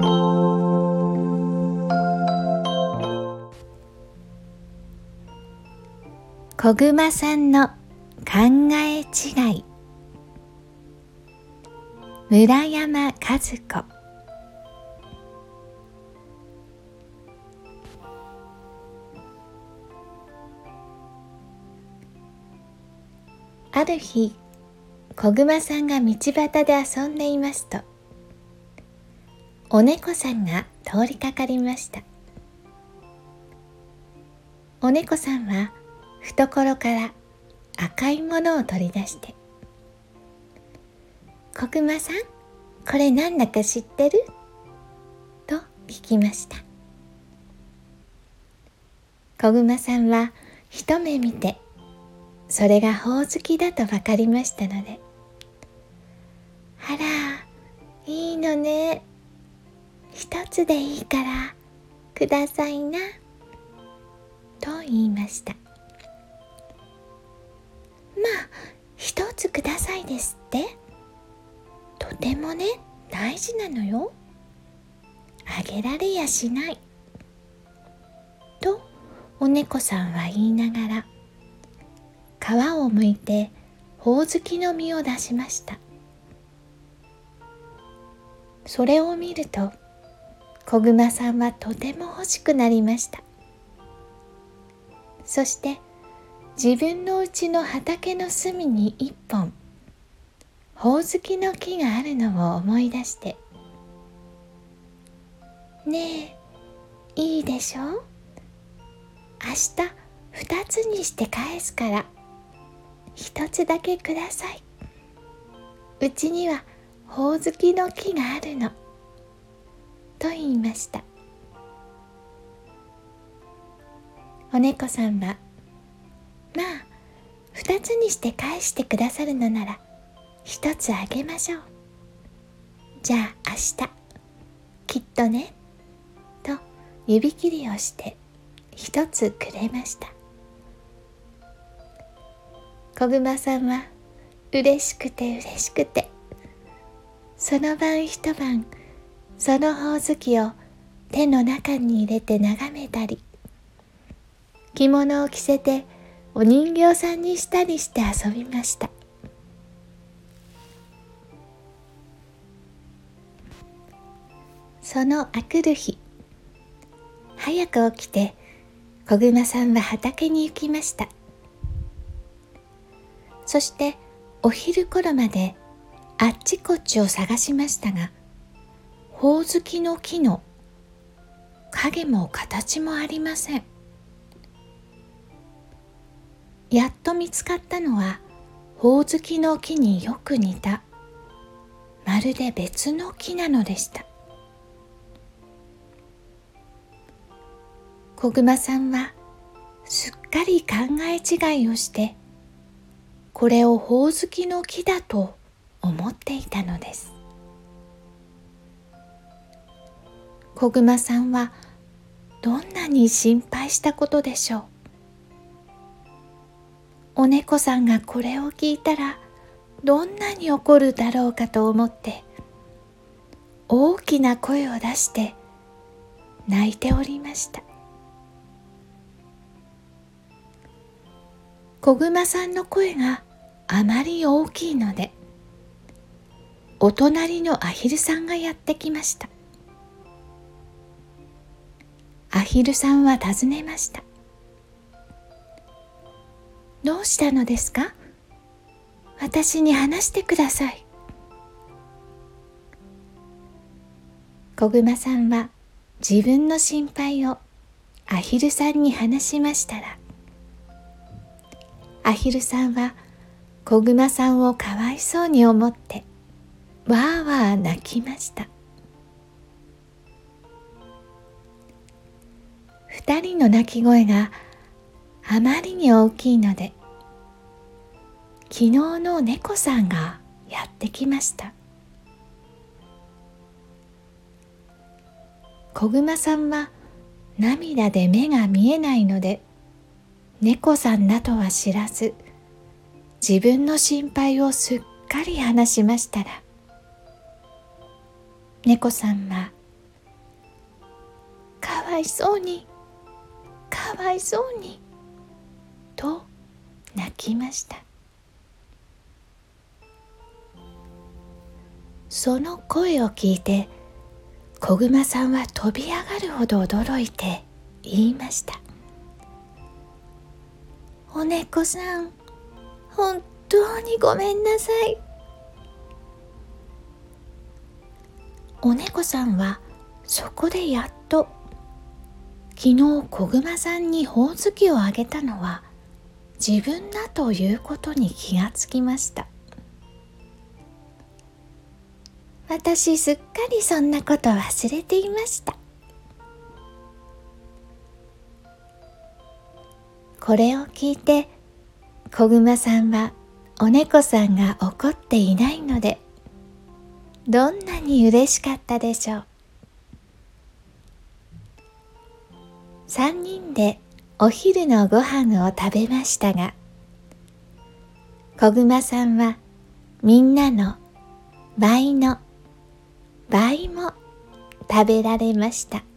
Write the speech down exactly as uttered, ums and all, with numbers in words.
こぐまさんの考え違い。村山和子。ある日、こぐまさんが道端で遊んでいますと、お猫さんが通りかかりました。お猫さんは懐から赤いものを取り出して、こぐまさん、これなんだか知ってる？と聞きました。こぐまさんは一目見て、それがほおずきだと分かりましたので、あら、いいのね。一つでいいからくださいな、と言いました。まあ、一つくださいですって。とてもね、大事なのよ。あげられやしない。と、お猫さんは言いながら、皮をむいてほおずきの実を出しました。それを見ると、こぐまさんはとても欲しくなりました。そして、自分の家の畑の隅に一本、ほおずきの木があるのを思い出して、ねえ、いいでしょう？明日二つにして返すから、一つだけください。うちにはほおずきの木があるの。と言いました。お猫さんは、まあ、二つにして返してくださるのなら、一つあげましょう。じゃあ明日、きっとね、と指切りをして一つくれました。こぐまさんは嬉しくて嬉しくて、その晩一晩、そのほおずきを手の中に入れて眺めたり、着物を着せてお人形さんにしたりして遊びました。そのあくる日、早く起きてこぐまさんは畑に行きました。そしてお昼頃まであっちこっちを探しましたが、ほおずきの木の影も形もありません。やっと見つかったのは、ほおずきの木によく似た、まるで別の木なのでした。こぐまさんはすっかり考え違いをして、これをほおずきの木だと思っていたのです。こぐまさんはどんなに心配したことでしょう。お猫さんがこれを聞いたらどんなに怒るだろうかと思って、大きな声を出して泣いておりました。こぐまさんの声があまり大きいので、お隣のアヒルさんがやってきました。アヒルさんは尋ねました。どうしたのですか？私に話してください。こぐまさんは自分の心配をアヒルさんに話しましたら、アヒルさんはこぐまさんをかわいそうに思ってわーわー泣きました。二人の泣き声があまりに大きいので、昨日の猫さんがやってきました。こぐまさんは涙で目が見えないので、猫さんだとは知らず、自分の心配をすっかり話しましたら、猫さんはわいそうに、かわいそうに、と泣きました。その声を聞いて、子熊さんは飛び上がるほど驚いて言いました。お猫さん、本当にごめんなさい。お猫さんはそこでやっと、昨日子熊さんにほおずきをあげたのは自分だということに気がつきました。私すっかりそんなこと忘れていました。これを聞いて、子熊さんはお猫さんが怒っていないので、どんなに嬉しかったでしょう。三人でお昼のご飯を食べましたが、子熊さんはみんなの倍の倍も食べられました。